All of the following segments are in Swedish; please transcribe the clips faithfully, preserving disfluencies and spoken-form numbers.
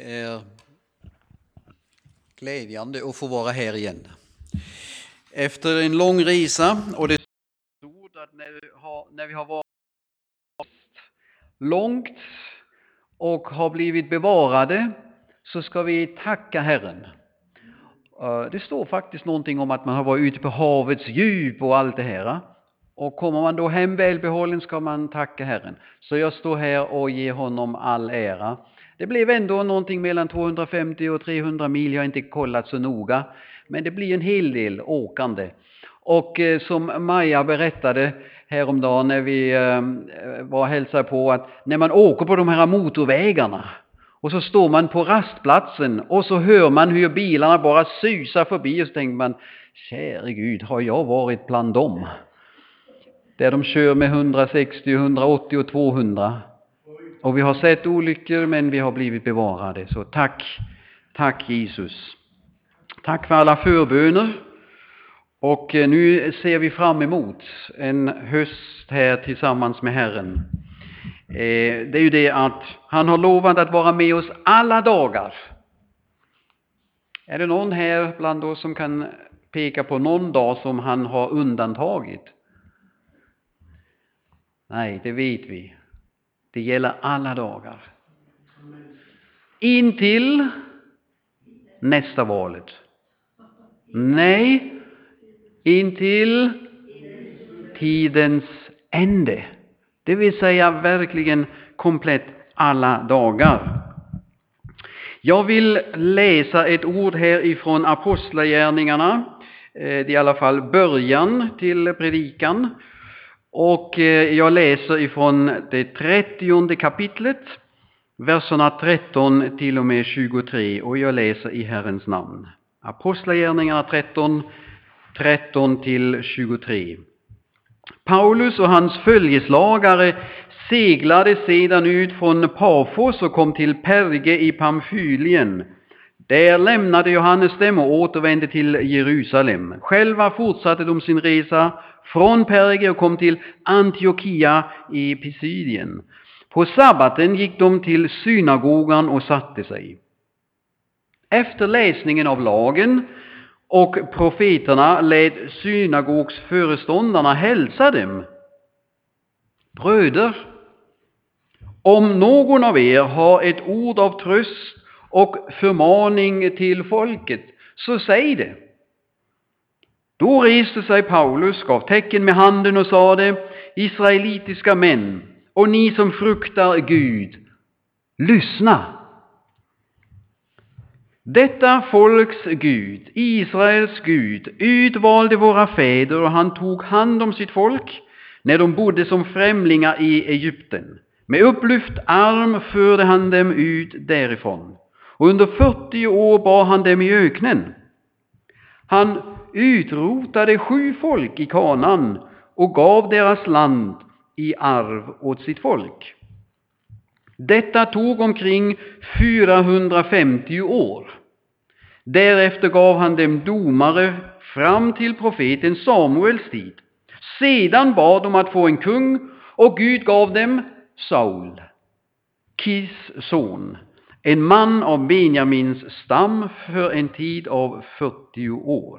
Det är glädjande att få vara här igen. Efter en lång resa, och det är stort att när vi har, när vi har varit långt och har blivit bevarade, så ska vi tacka Herren. Det står faktiskt någonting om att man har varit ute på havets djup och allt det här. Och kommer man då hem välbehållen ska man tacka Herren. Så jag står här och ger honom all ära. Det blev ändå någonting mellan tvåhundrafemtio och trehundra mil, jag har inte kollat så noga. Men det blir en hel del åkande. Och eh, som Maja berättade häromdagen när vi eh, var och hälsade på, att när man åker på de här motorvägarna och så står man på rastplatsen och så hör man hur bilarna bara susar förbi, och så tänker man, käre Gud, har jag varit bland dem? Där de kör med hundrasextio, hundraåttio och tvåhundra. Och vi har sett olyckor, men vi har blivit bevarade. Så tack, tack Jesus. Tack för alla förböner. Och nu ser vi fram emot en höst här tillsammans med Herren. Det är ju det att han har lovat att vara med oss alla dagar. Är det någon här bland oss som kan peka på någon dag som han har undantagit? Nej, det vet vi. Det gäller alla dagar. Intill nästa valet. Nej, intill tidens ände. Det vill säga verkligen komplett alla dagar. Jag vill läsa ett ord här ifrån Apostlagärningarna. Det är i alla fall början till predikan. Och jag läser ifrån det trettionde kapitlet, verserna tretton till och med tjugotre, och jag läser i Herrens namn. Apostlagärningarna tretton, tretton till tjugotre. Paulus och hans följeslagare seglade sedan ut från Pafos och kom till Perge i Pamfylien. Där lämnade Johannes dem och återvände till Jerusalem. Själva fortsatte de sin resa från Perge och kom till Antiochia i Pisidien. På sabbaten gick de till synagogan och satte sig. Efter läsningen av lagen och profeterna lät synagogsföreståndarna hälsa dem. Bröder, om någon av er har ett ord av tröst och förmaning till folket, så säg det. Då reste sig Paulus, gav tecken med handen och sade, israelitiska män, och ni som fruktar Gud, lyssna. Detta folks Gud, Israels Gud, utvalde våra fäder, och han tog hand om sitt folk när de bodde som främlingar i Egypten. Med upplyft arm förde han dem ut därifrån, och under fyrtio år bar han dem i öknen. Han utrotade sju folk i Kanaan och gav deras land i arv åt sitt folk. Detta tog omkring fyrahundrafemtio år. Därefter gav han dem domare fram till profeten Samuels tid. Sedan bad de att få en kung, och Gud gav dem Saul, Kis son, en man av Benjamins stam, för en tid av fyrtio år.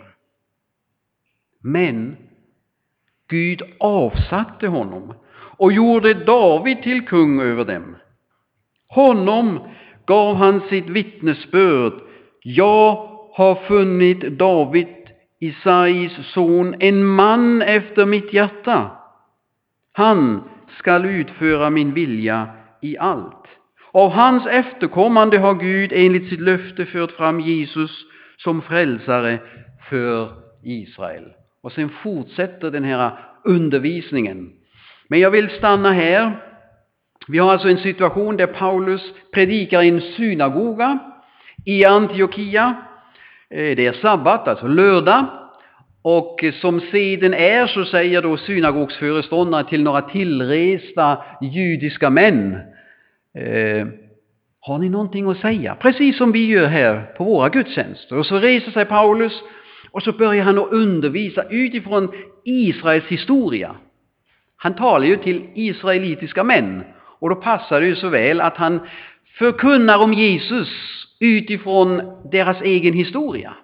Men Gud avsatte honom och gjorde David till kung över dem. Honom gav han sitt vittnesbörd: jag har funnit David, Isais son, en man efter mitt hjärta. Han skall utföra min vilja i allt. Av hans efterkommande har Gud enligt sitt löfte fört fram Jesus som frälsare för Israel. Och sen fortsätter den här undervisningen. Men jag vill stanna här. Vi har alltså en situation där Paulus predikar i en synagoga i Antiochia. Det är sabbat, alltså lördag. Och som seden är så säger då synagogsföreståndare till några tillresta judiska män: eh, har ni någonting att säga? Precis som vi gör här på våra gudstjänster. Och så reser sig Paulus och så börjar han att undervisa utifrån Israels historia. Han talar ju till israelitiska män, och då passar det ju så väl att han förkunnar om Jesus utifrån deras egen historia.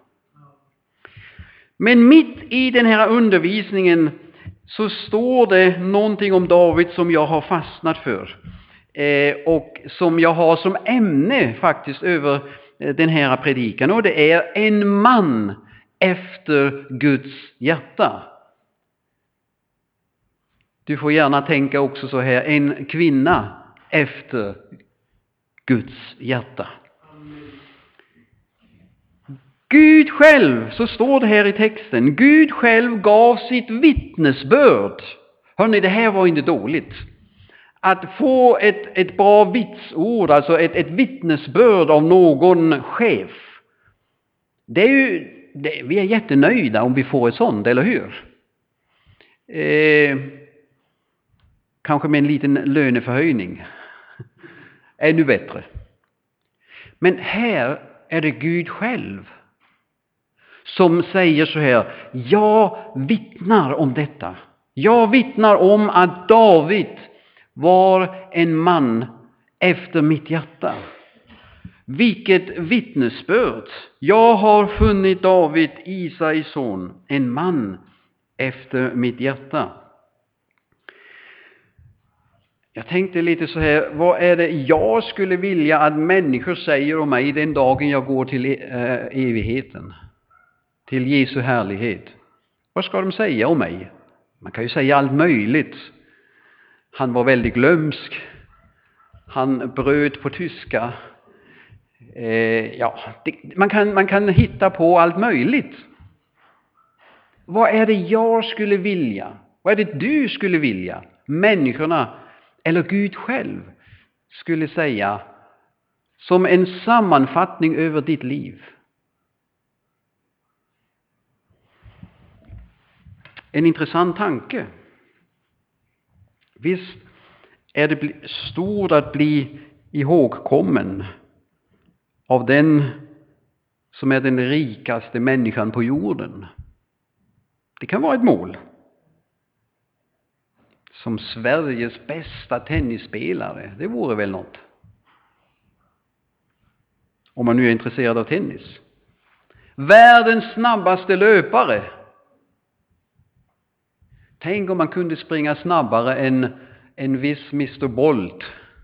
Men mitt i den här undervisningen så står det någonting om David som jag har fastnat för. Eh, och som jag har som ämne faktiskt över eh, den här predikan. Och det är en man efter Guds hjärta. Du får gärna tänka också så här, en kvinna efter Guds hjärta. Gud själv, så står det här i texten, Gud själv gav sitt vittnesbörd. Hörrni, det här var inte dåligt. Att få ett, ett bra vitsord, alltså ett, ett vittnesbörd av någon chef. Det är ju, det, vi är jättenöjda om vi får ett sånt, eller hur? Eh, kanske med en liten löneförhöjning. Ännu bättre. Men här är det Gud själv som säger så här, jag vittnar om detta. Jag vittnar om att David var en man efter mitt hjärta. Vilket vittnesbörd. Jag har funnit David, Isais son, en man efter mitt hjärta. Jag tänkte lite så här, vad är det jag skulle vilja att människor säger om mig den dagen jag går till evigheten? Till Jesu härlighet. Vad ska de säga om mig? Man kan ju säga allt möjligt. Han var väldigt glömsk. Han bröt på tyska. Eh, ja, det, man, kan, man kan hitta på allt möjligt. Vad är det jag skulle vilja? Vad är det du skulle vilja? Människorna eller Gud själv skulle säga som en sammanfattning över ditt liv. En intressant tanke. Visst är det stort att bli ihågkommen av den som är den rikaste människan på jorden. Det kan vara ett mål. Som Sveriges bästa tennisspelare, det vore väl något. Om man nu är intresserad av tennis. Världens snabbaste löpare. Tänk om man kunde springa snabbare än en viss mister Bolt.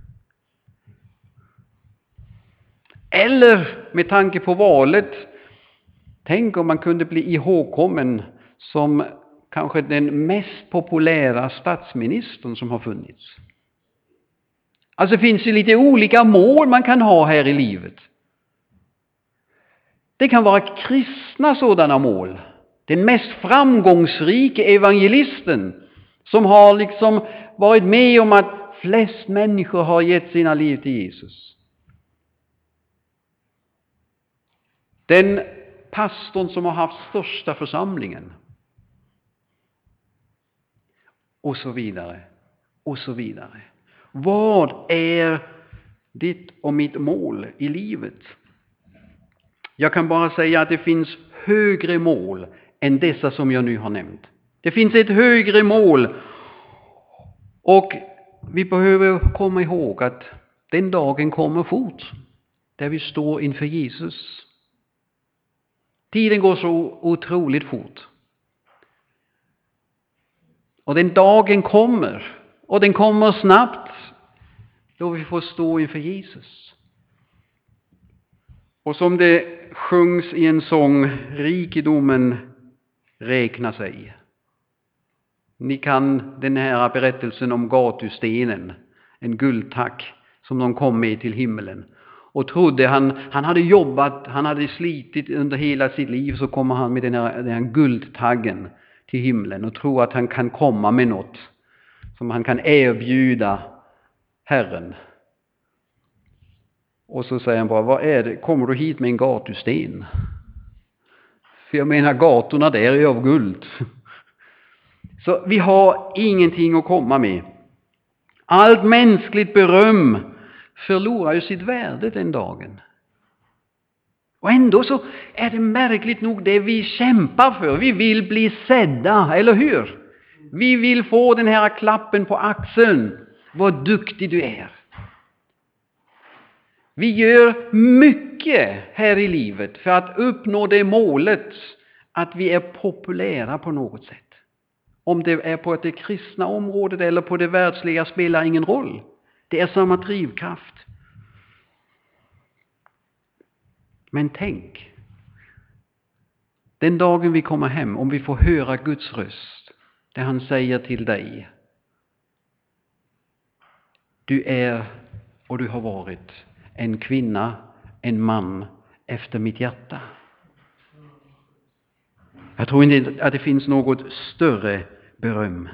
Eller med tanke på valet, tänk om man kunde bli ihågkommen som kanske den mest populära statsministern som har funnits. Alltså det finns ju lite olika mål man kan ha här i livet. Det kan vara kristna sådana mål. Den mest framgångsrika evangelisten som har liksom varit med om att flest människor har gett sina liv till Jesus. Den pastorn som har haft största församlingen. Och så vidare. Och så vidare. Vad är ditt och mitt mål i livet? Jag kan bara säga att det finns högre mål än dessa som jag nu har nämnt. Det finns ett högre mål. Och vi behöver komma ihåg att den dagen kommer fort. Där vi står inför Jesus. Tiden går så otroligt fort. Och den dagen kommer. Och den kommer snabbt. Då vi får stå inför Jesus. Och som det sjungs i en sång, rikedomen räknar sig. Ni kan den här berättelsen om gatustenen, en guldtack som de kom med till himlen. Och trodde han, han hade jobbat, han hade slitit under hela sitt liv, så kommer han med den här, den här guldtaggen till himlen och tror att han kan komma med något som han kan erbjuda Herren. Och så säger han bara, vad är det? Kommer du hit med en gatusten? För jag menar, gatorna där är av guld. Så vi har ingenting att komma med. Allt mänskligt beröm förlorar ju sitt värde den dagen. Och ändå så är det märkligt nog det vi kämpar för. Vi vill bli sedda, eller hur? Vi vill få den här klappen på axeln. Vad duktig du är. Vi gör mycket här i livet för att uppnå det målet att vi är populära på något sätt. Om det är på det kristna området eller på det världsliga spelar ingen roll. Det är samma drivkraft. Men tänk, den dagen vi kommer hem, om vi får höra Guds röst, där han säger till dig: du är och du har varit en kvinna, en man efter mitt hjärta. Jag tror inte att det finns något större beröm.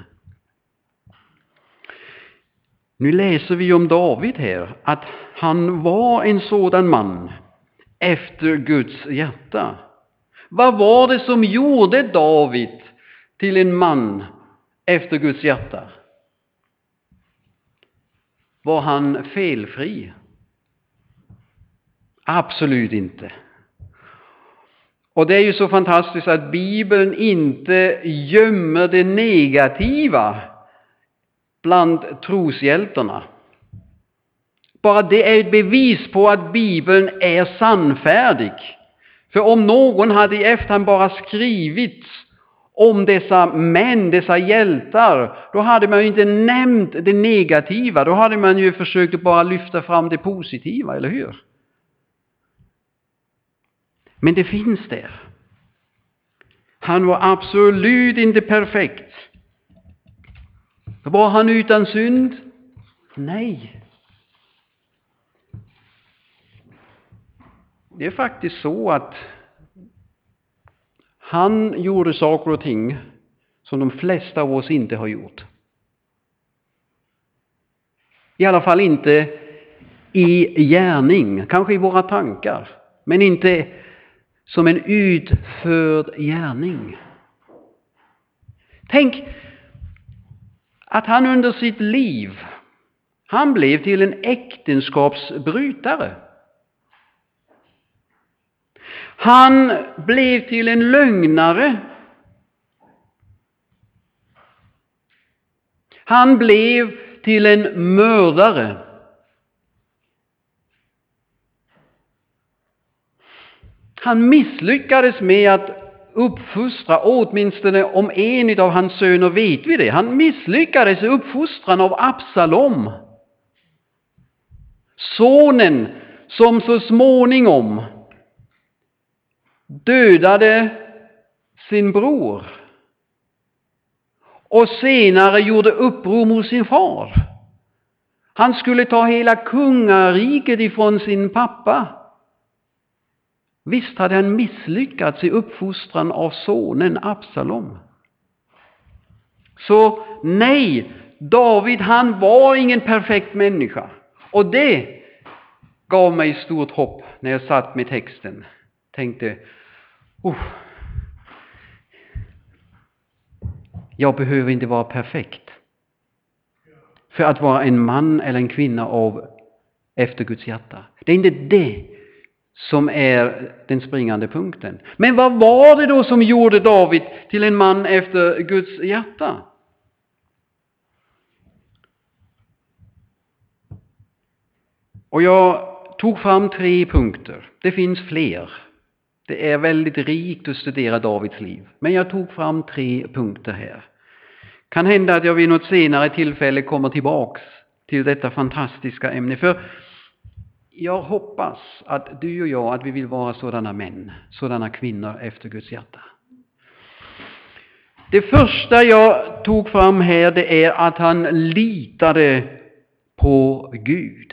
Nu läser vi om David här, att han var en sådan man efter Guds hjärta. Vad var det som gjorde David till en man efter Guds hjärta? Var han felfri? Absolut inte. Och det är ju så fantastiskt att Bibeln inte gömmer det negativa bland troshjältarna. Bara det är ett bevis på att Bibeln är sannfärdig. För om någon hade i efterhand bara skrivit om dessa män, dessa hjältar, då hade man ju inte nämnt det negativa. Då hade man ju försökt att bara lyfta fram det positiva, eller hur? Men det finns där. Han var absolut inte perfekt. Var han utan synd? Nej. Det är faktiskt så att han gjorde saker och ting som de flesta av oss inte har gjort. I alla fall inte i gärning, kanske i våra tankar, men inte som en utförd gärning. Tänk att han under sitt liv, han blev till en äktenskapsbrytare. Han blev till en lögnare. Han blev till en mördare. Han misslyckades med att uppfostra, åtminstone om en av hans söner vet vi det. Han misslyckades i uppfostran av Absalom. Sonen som så småningom dödade sin bror och senare gjorde uppror mot sin far. Han skulle ta hela kungariket ifrån sin pappa. Visst hade han misslyckats i uppfostran av sonen Absalom. Så nej, David han var ingen perfekt människa. Och det gav mig stort hopp när jag satt med texten. Tänkte, oh, jag behöver inte vara perfekt för att vara en man eller en kvinna av efter Guds hjärta. Det är inte det som är den springande punkten. Men vad var det då som gjorde David till en man efter Guds hjärta? Och jag tog fram tre punkter. Det finns fler. Det är väldigt rikt att studera Davids liv. Men jag tog fram tre punkter här. Kan hända att jag vid något senare tillfälle kommer tillbaks till detta fantastiska ämne. För jag hoppas att du och jag, att vi vill vara sådana män, sådana kvinnor efter Guds hjärta. Det första jag tog fram här, det är att han litade på Gud.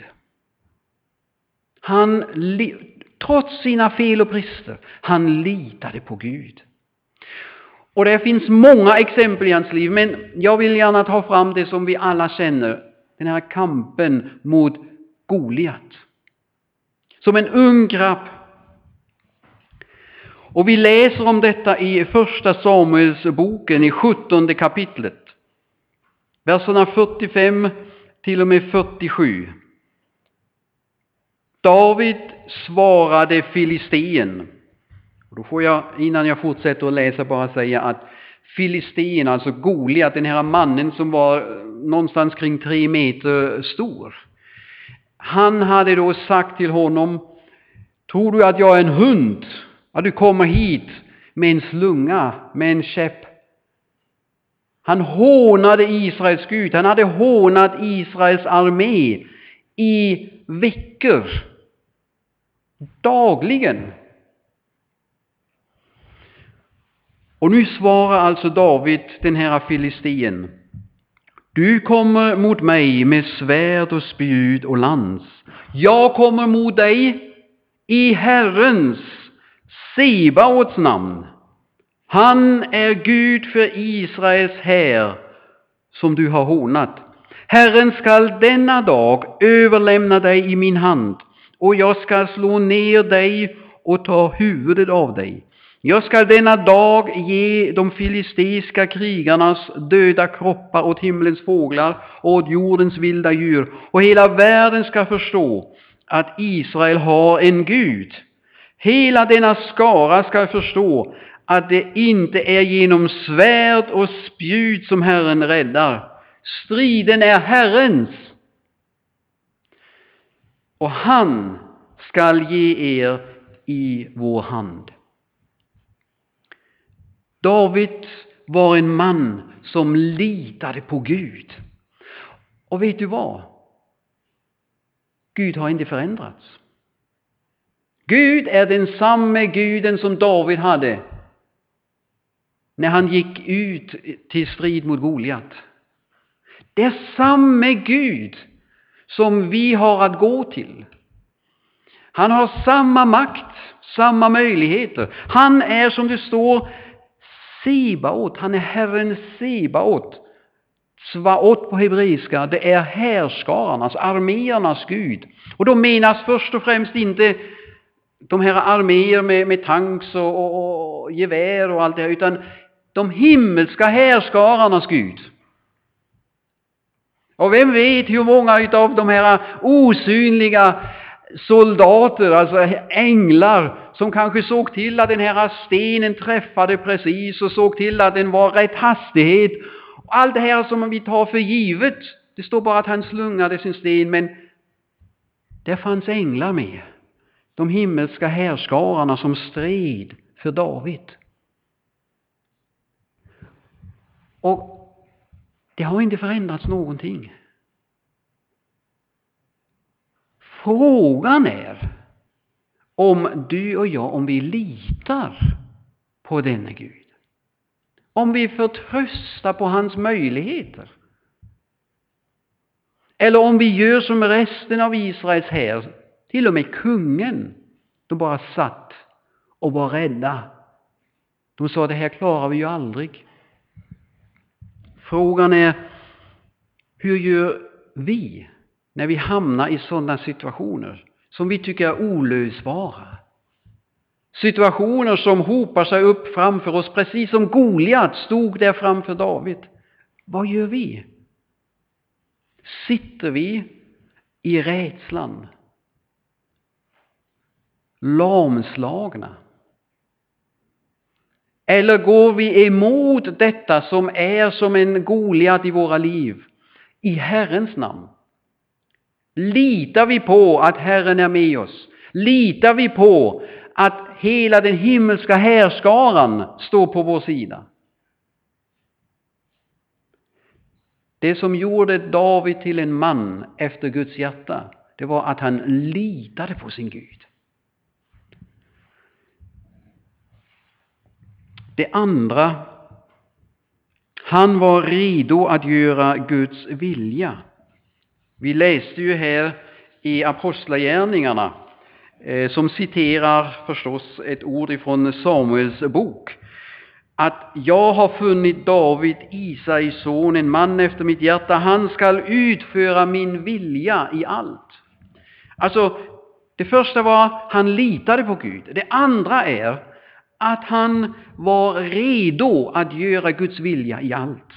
Han, trots sina fel och brister, han litade på Gud. Och det finns många exempel i hans liv, men jag vill gärna ta fram det som vi alla känner. Den här kampen mot Goliat. Som en ung grabb. Och vi läser om detta i första Samuelsboken i sjuttonde kapitlet. Verserna fyrtiofem till och med fyrtiosju. David svarade Filisteen. Och då får jag, innan jag fortsätter att läsa, bara säga att Filisteen, alltså Goliat, den här mannen som var någonstans kring tre meter stor. Han hade då sagt till honom: tror du att jag är en hund? Att du kommer hit med en slunga, med en käpp? Han hånade Israels Gud. Han hade hånat Israels armé i veckor. Dagligen. Och nu svarar alltså David den här filistien: du kommer mot mig med svärd och spjut och lans. Jag kommer mot dig i Herrens, Sebaots namn. Han är Gud för Israels här som du har hånat. Herren skall denna dag överlämna dig i min hand, och jag skall slå ner dig och ta huvudet av dig. Jag skall denna dag ge de filisteiska krigarnas döda kroppar åt himlens fåglar och åt jordens vilda djur, och hela världen ska förstå att Israel har en Gud. Hela denna skara ska förstå att det inte är genom svärd och spjut som Herren räddar. Striden är Herrens, och han skall ge er i vår hand. David var en man som litade på Gud. Och vet du vad? Gud har inte förändrats. Gud är den samma Guden som David hade när han gick ut till strid mot Goliat. Det är samma Gud som vi har att gå till. Han har samma makt, samma möjligheter. Han är, som det står, Sebaot. Han är Herren Sebaot. Svaot på hebreiska, det är härskararnas, arméernas Gud. Och då menas först och främst inte de här arméer med, med tanks och, och, och gevär och allt det här, utan de himmelska härskararnas Gud. Och vem vet hur många av de här osynliga soldater, alltså änglar, som kanske såg till att den här stenen träffade precis och såg till att den var rätt hastighet. Och allt det här som vi tar för givet, det står bara att han slungade sin sten, men det fanns änglar med. De himmelska härskararna som stred för David. Och det har inte förändrats någonting. Frågan är om du och jag, om vi litar på denna Gud. Om vi förtröstar på hans möjligheter. Eller om vi gör som resten av Israels här, till och med kungen, de bara satt och var rädda. De sa, det här klarar vi ju aldrig. Frågan är, hur gör vi när vi hamnar i sådana situationer som vi tycker är olösbara? Situationer som hopar sig upp framför oss, precis som Goliat stod där framför David. Vad gör vi? Sitter vi i rädslan? Lamslagna? Eller går vi emot detta som är som en Goliat i våra liv i Herrens namn? Litar vi på att Herren är med oss? Litar vi på att hela den himmelska härskaran står på vår sida? Det som gjorde David till en man efter Guds hjärta, det var att han litade på sin Gud. Det andra, han var redo att göra Guds vilja. Vi läste ju här i Apostlagärningarna, eh, som citerar förstås ett ord ifrån Samuels bok, att jag har funnit David, Isais son, en man efter mitt hjärta. Han skall utföra min vilja i allt. Alltså, det första var han litade på Gud. Det andra är att han var redo att göra Guds vilja i allt.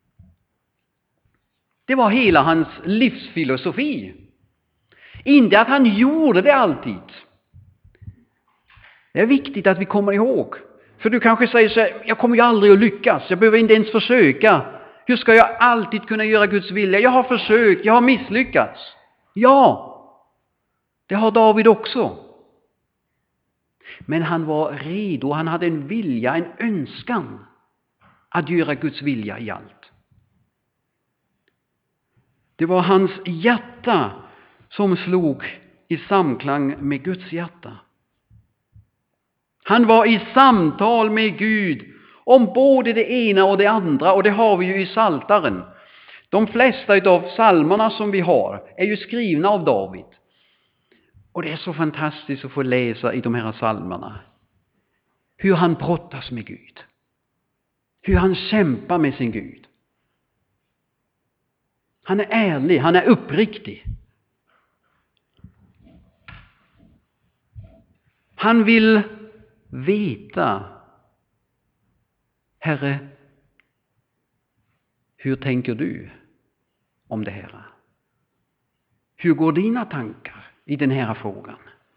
Det var hela hans livsfilosofi. Inte att han gjorde det alltid. Det är viktigt att vi kommer ihåg. För du kanske säger så här, jag kommer ju aldrig att lyckas. Jag behöver inte ens försöka. Hur ska jag alltid kunna göra Guds vilja? Jag har försökt, jag har misslyckats. Ja, Det har David också. Men han var redo, han hade en vilja, en önskan att göra Guds vilja i allt. Det var hans hjärta som slog i samklang med Guds hjärta. Han var i samtal med Gud om både det ena och det andra, och det har vi ju i Psaltaren. De flesta av psalmerna som vi har är ju skrivna av David. Och det är så fantastiskt att få läsa i de här psalmerna hur han brottas med Gud. Hur han kämpar med sin Gud. Han är ärlig, han är uppriktig. Han vill veta, Herre, hur tänker du om det här? Hur går dina tankar i den här frågan?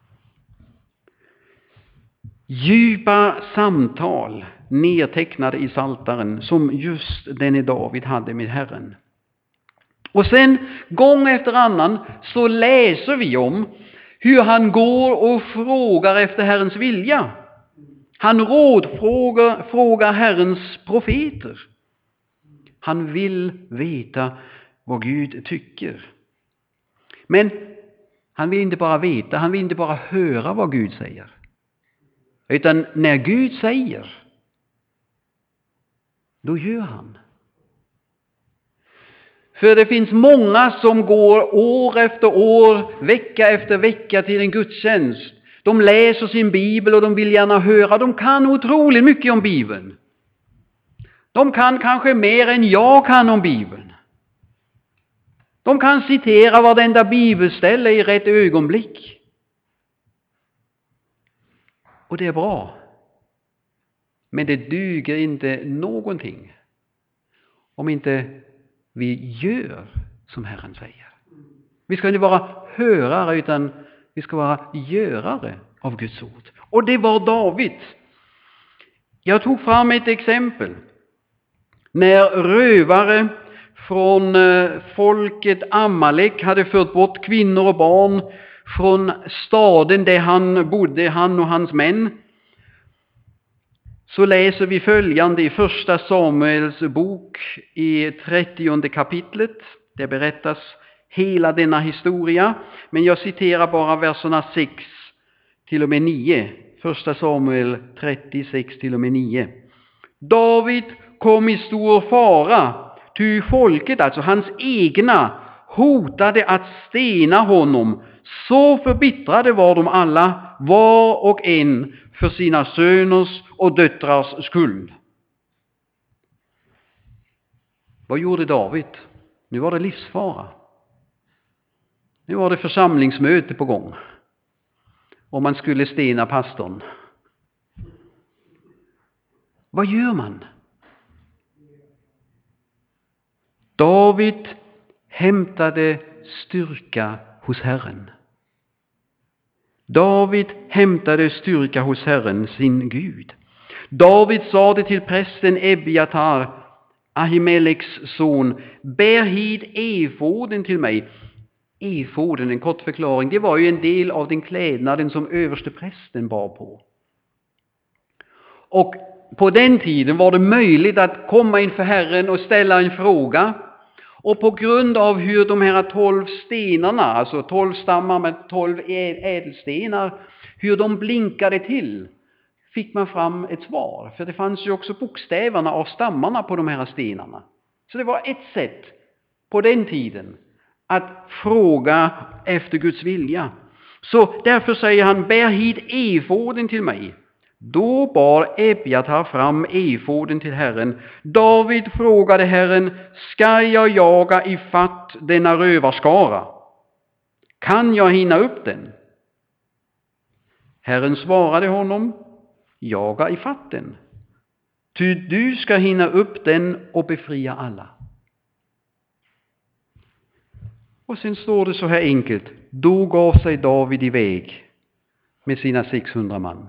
Djupa samtal nedtecknade i Psaltaren som just den David hade med Herren. Och sen gång efter annan så läser vi om hur han går och frågar efter Herrens vilja. Han rådfrågar frågar Herrens profeter. Han vill veta vad Gud tycker. Men han vill inte bara veta, han vill inte bara höra vad Gud säger. Utan när Gud säger, då gör han. För det finns många som går år efter år, vecka efter vecka till en gudstjänst. De läser sin bibel och de vill gärna höra. De kan otroligt mycket om Bibeln. De kan kanske mer än jag kan om Bibeln. De kan citera varenda bibelställe i rätt ögonblick. Och det är bra. Men det duger inte någonting om inte vi gör som Herren säger. Vi ska inte vara hörare utan vi ska vara görare av Guds ord. Och det var David. Jag tog fram ett exempel. När rövare från folket Amalek hade fört bort kvinnor och barn från staden där han bodde, han och hans män, så läser vi följande i första Samuels bok i trettionde kapitlet. Det berättas hela denna historia, men jag citerar bara verserna sex till och med nio. Första Samuel trettiosex till och med nio. David kom i stor fara, ty folket, alltså hans egna, hotade att stena honom. Så förbittrade var de alla, var och en, för sina söners och döttrars skull. Vad gjorde David? Nu var det livsfara. Nu var det församlingsmöte på gång. Och man skulle stena pastorn. Vad gör man? David hämtade styrka hos Herren. David hämtade styrka hos Herren, sin Gud. David sade till prästen Ebiatar, Ahimeleks son, bär hit efoden till mig. Efoden, en kort förklaring, det var ju en del av den klädnaden som överste prästen bar på. Och på den tiden var det möjligt att komma inför Herren och ställa en fråga. Och på grund av hur de här tolv stenarna, alltså tolv stammar med tolv ädelstenar, hur de blinkade till, fick man fram ett svar. För det fanns ju också bokstäverna av stammarna på de här stenarna. Så det var ett sätt på den tiden att fråga efter Guds vilja. Så därför säger han, bär hit efoden till mig. Då bar Ebiatar fram efoden till Herren. David frågade Herren, ska jag jaga i fatt denna rövarskara? Kan jag hinna upp den? Herren svarade honom, jaga i fatt den. Ty du ska hinna upp den och befria alla. Och sen står det så här enkelt, då gav sig David iväg med sina sexhundra man.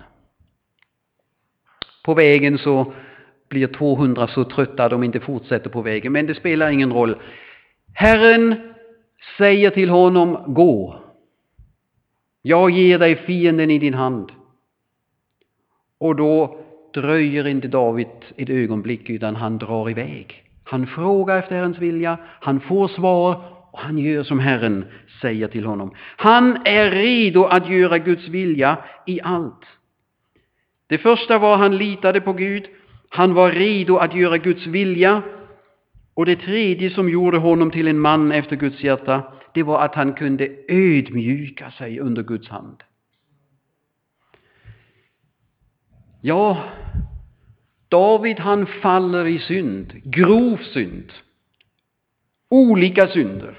På vägen så blir tvåhundra så trötta att de inte fortsätter på vägen. Men det spelar ingen roll. Herren säger till honom, gå. Jag ger dig fienden i din hand. Och då dröjer inte David ett ögonblick, utan han drar iväg. Han frågar efter Herrens vilja, han får svar och han gör som Herren säger till honom. Han är redo att göra Guds vilja i allt. Det första var han litade på Gud, han var redo att göra Guds vilja. Och det tredje som gjorde honom till en man efter Guds hjärta, det var att han kunde ödmjuka sig under Guds hand. Ja, David han faller i synd, grov synd, olika synder.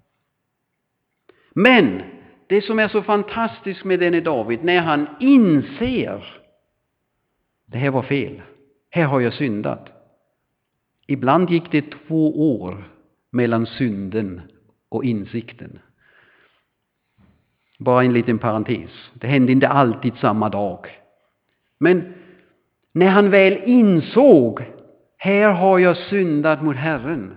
Men det som är så fantastiskt med denne David, när han inser det här var fel, här har jag syndat. Ibland gick det två år mellan synden och insikten. Bara en liten parentes. Det hände inte alltid samma dag. Men när han väl insåg, här har jag syndat mot Herren,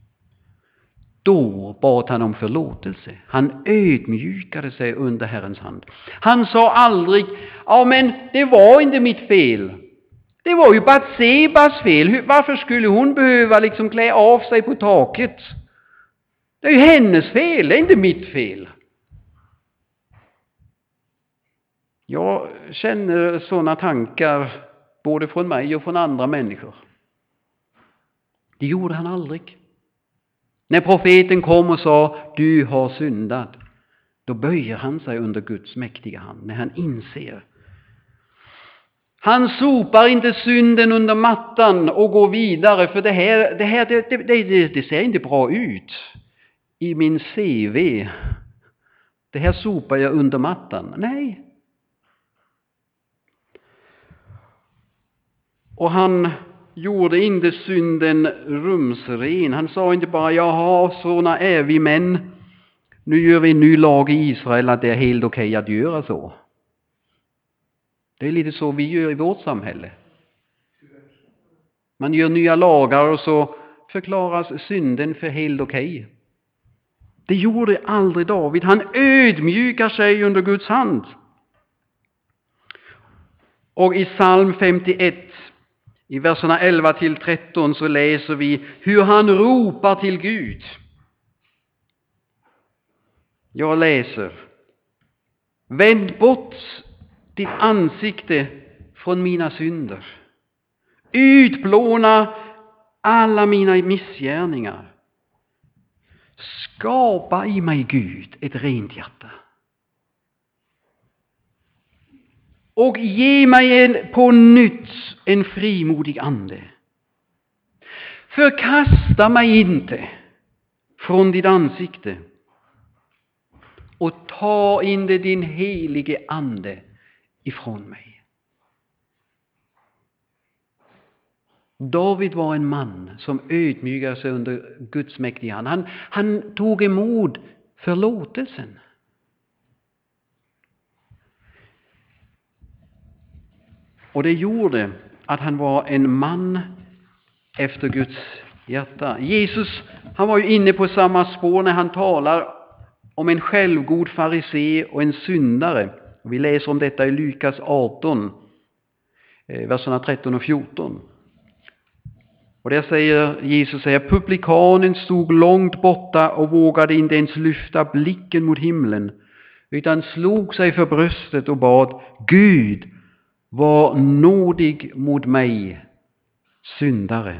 då bad han om förlåtelse. Han ödmjukade sig under Herrens hand. Han sa aldrig, ja men det var inte mitt fel. Det var ju Batsebas fel. Varför skulle hon behöva liksom klä av sig på taket? Det är ju hennes fel, det är inte mitt fel. Jag känner sådana tankar både från mig och från andra människor. Det gjorde han aldrig. När profeten kom och sa, du har syndat, då böjer han sig under Guds mäktiga hand, när han inser. Han sopar inte synden under mattan och går vidare, för det här, det, här det, det, det, det ser inte bra ut i min C V. Det här sopar jag under mattan. Nej. Och han gjorde inte synden rumsren. Han sa inte bara, jaha, såna är vi, men nu gör vi en ny lag i Israel att det är helt okej att göra så. Det är lite så vi gör i vårt samhälle. Man gör nya lagar och så förklaras synden för helt okej. Det gjorde aldrig David. Han ödmjukar sig under Guds hand. Och i psalm femtioett, i verserna elva till tretton, så läser vi hur han ropar till Gud. Jag läser: vänd bort ditt ansikte från mina synder. Utplåna alla mina missgärningar. Skapa i mig, Gud, ett rent hjärta. Och ge mig en, på nytt en frimodig ande. Förkasta mig inte från ditt ansikte. Och ta inte din helige ande ifrån mig. David var en man som ödmjukade sig under Guds mäktiga hand. Han, han tog emot förlåtelsen. Och det gjorde att han var en man efter Guds hjärta. Jesus, han var ju inne på samma spår när han talar om en självgod farisé och en syndare. Vi läser om detta i Lukas arton, verserna tretton och fjorton. Och där säger Jesus, säger, publikanen stod långt borta och vågade inte ens lyfta blicken mot himlen, utan slog sig för bröstet och bad, Gud, var nådig mot mig, syndare.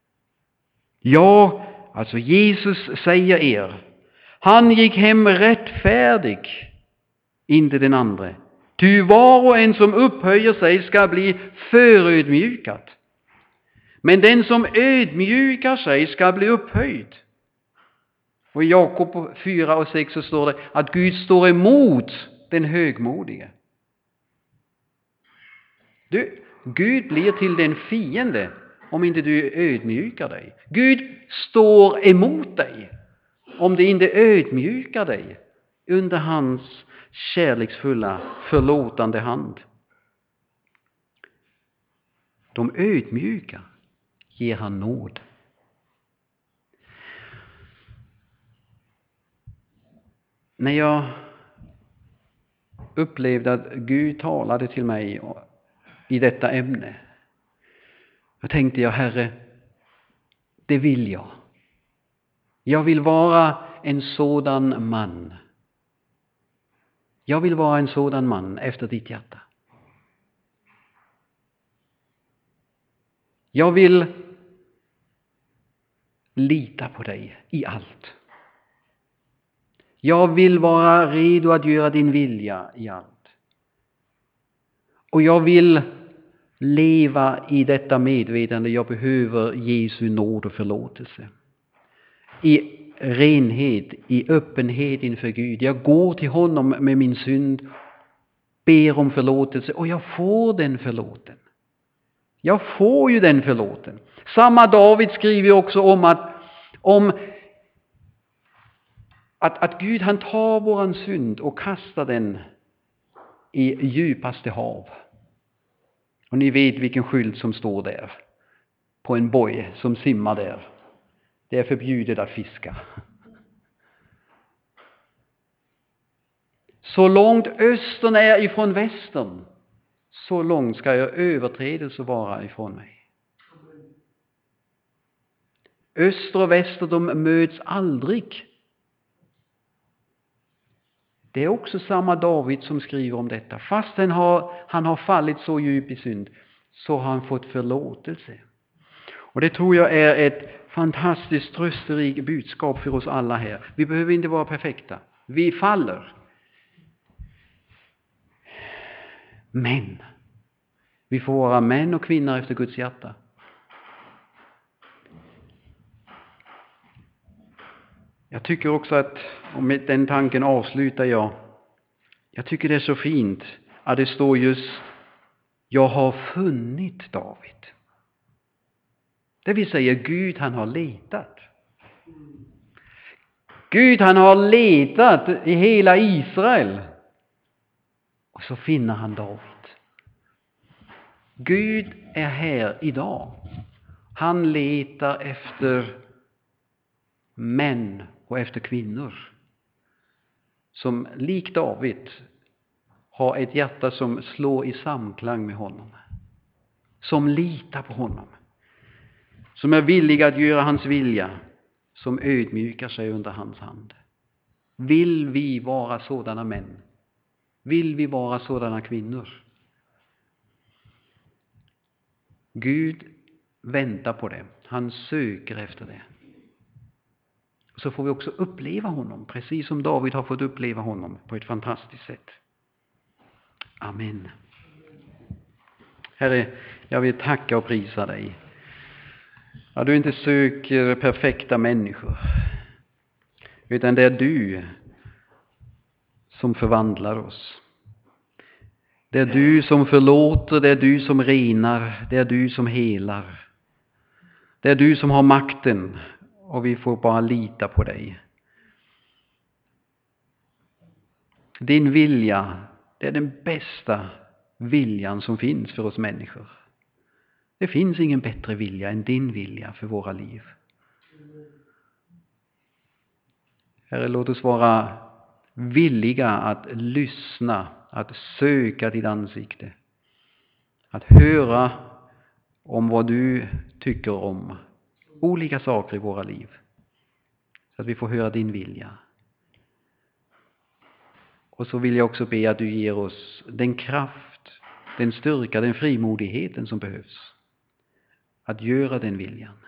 Ja, alltså Jesus säger er, han gick hem rättfärdig, inte den andra. Ty var och en som upphöjer sig ska bli förödmjukad. Men den som ödmjukar sig ska bli upphöjd. Och i Jakob fyra och sex så står det att Gud står emot den högmodige. Du, Gud blir till den fiende om inte du ödmjukar dig. Gud står emot dig om du inte ödmjukar dig under hans kärleksfulla, förlåtande hand. De ödmjuka ger han nåd. När jag upplevde att Gud talade till mig i detta ämne. Då tänkte jag, Herre, det vill jag. Jag vill vara en sådan man. Jag vill vara en sådan man efter ditt hjärta. Jag vill lita på dig i allt. Jag vill vara redo att göra din vilja i allt. Och jag vill leva i detta medvetande. Jag behöver Jesu nåd och förlåtelse. I renhet, i öppenhet inför Gud. Jag går till honom med min synd, ber om förlåtelse och jag får den förlåten. Jag får ju den förlåten. Samma David skriver också om att om att, att Gud han tar våran synd och kastar den i djupaste hav. Och ni vet vilken skylt som står där på en boj som simmar där. Det är förbjudet att fiska. Så långt östern är ifrån västern, så långt ska jag överträdelse vara ifrån mig. Öster och väster, de möts aldrig. Det är också samma David som skriver om detta. Fast han har, han har fallit så djup i synd, så har han fått förlåtelse. Och det tror jag är ett fantastiskt trösterikt budskap för oss alla här. Vi behöver inte vara perfekta. Vi faller. Men vi får vara män och kvinnor efter Guds hjärta. Jag tycker också att, och med den tanken avslutar jag, jag tycker det är så fint att det står just, jag har funnit David. Det vill säga Gud han har letat. Gud han har letat i hela Israel. Och så finner han David. Gud är här idag. Han letar efter män och efter kvinnor som lik David har ett hjärta som slår i samklang med honom. Som litar på honom. Som är villiga att göra hans vilja. Som ödmjukar sig under hans hand. Vill vi vara sådana män? Vill vi vara sådana kvinnor? Gud väntar på det. Han söker efter det. Så får vi också uppleva honom, precis som David har fått uppleva honom på ett fantastiskt sätt. Amen. Herre, jag vill tacka och prisa dig. Att du inte söker perfekta människor, utan det är du som förvandlar oss. Det är du som förlåter, det är du som renar, det är du som helar. Det är du som har makten och vi får bara lita på dig. Din vilja, det är den bästa viljan som finns för oss människor. Det finns ingen bättre vilja än din vilja för våra liv. Herre, låt oss vara villiga att lyssna, att söka ditt ansikte. Att höra om vad du tycker om olika saker i våra liv. Så att vi får höra din vilja. Och så vill jag också be att du ger oss den kraft, den styrka, den frimodigheten som behövs. Att göra den viljan.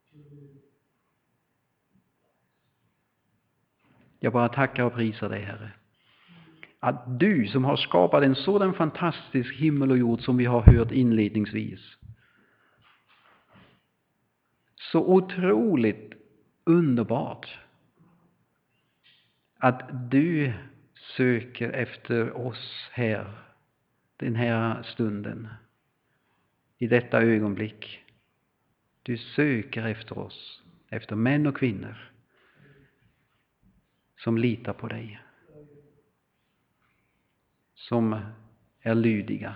Jag bara tackar och prisar dig, Herre. Att du som har skapat en sådan fantastisk himmel och jord som vi har hört inledningsvis. Så otroligt underbart att du söker efter oss här den här stunden, i detta ögonblick. Du söker efter oss, efter män och kvinnor som litar på dig, som är lydiga,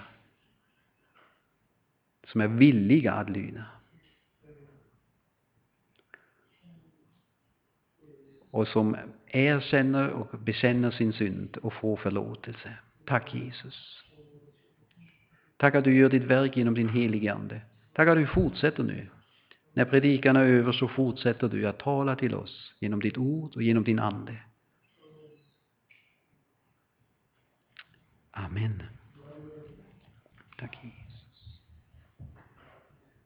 som är villiga att lyda. Och som erkänner och bekänner sin synd och får förlåtelse. Tack Jesus. Tack att du gör ditt verk genom din helige Ande. Tack att du fortsätter nu. När predikan är över så fortsätter du att tala till oss genom ditt ord och genom din Ande. Amen. Tack Jesus.